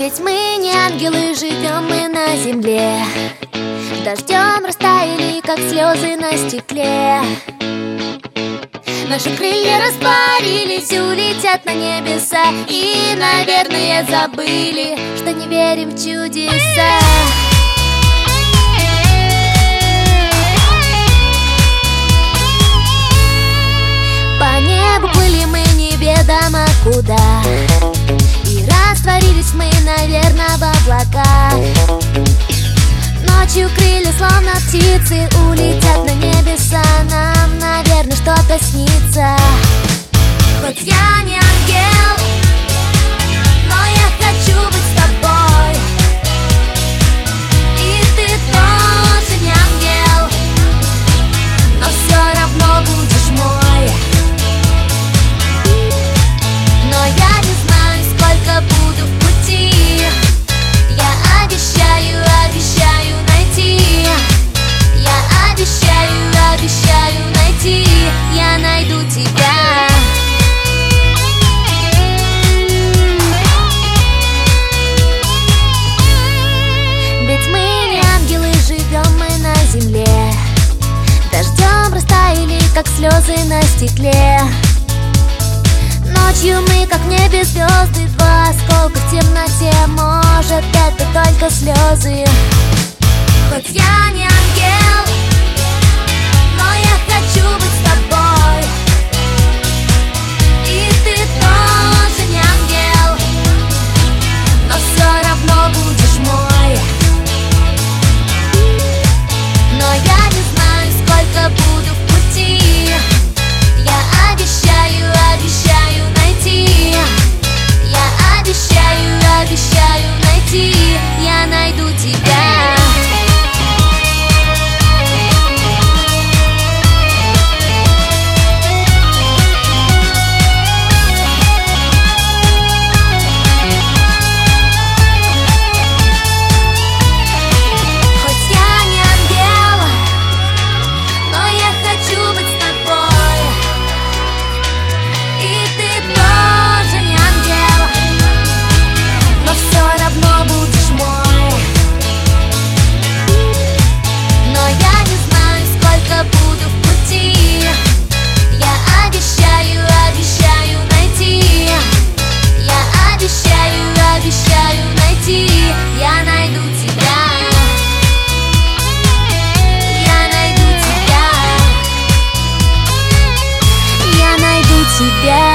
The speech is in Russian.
Ведь мы не ангелы, живем мы на земле. Дождем растаяли, как слезы на стекле. Наши крылья растворились, улетят на небеса. И, наверное, забыли, что не верим в чудеса. По небу плыли мы неведомо куда, и растворились мы, наверное, в облаках. Ночью крылья, словно птицы, улетят на небеса. Нам, наверное, что-то снится. Хоть я не ангел, но я хочу быть с тобой. И ты тоже не ангел, но все равно будешь мой. Но я не знаю, сколько буду в пути. Я обещаю, обещаю найти. Я обещаю, обещаю найти. Я найду тебя. Ведь мы не ангелы, живем мы на земле. Дождем растаяли, как слезы на стекле. Ночью мы, как в небе звезды, два осколка в темноте. Может, это только слезы. Хоть я не ангел, но я хочу быть с тобой. И ты тоже не ангел, но все равно будешь мой. Но я не знаю, сколько буду в пути. Я обещаю, обещаю найти. Я обещаю, обещаю найти. Я найду тебя. Yeah.